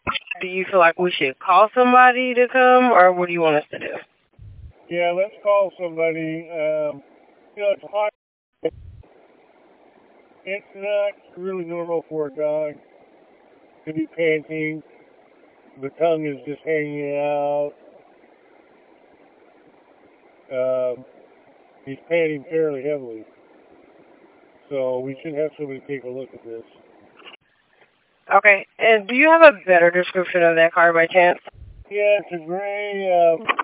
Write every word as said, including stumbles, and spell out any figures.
Do you feel like we should call somebody to come, or what do you want us to do? Yeah, let's call somebody. Um, you know, it's hot. It's not really normal for a dog to be panting. The tongue is just hanging out. Um, he's panting fairly heavily. So we should have somebody take a look at this. Okay, and do you have a better description of that car by chance? Yeah, it's a gray uh,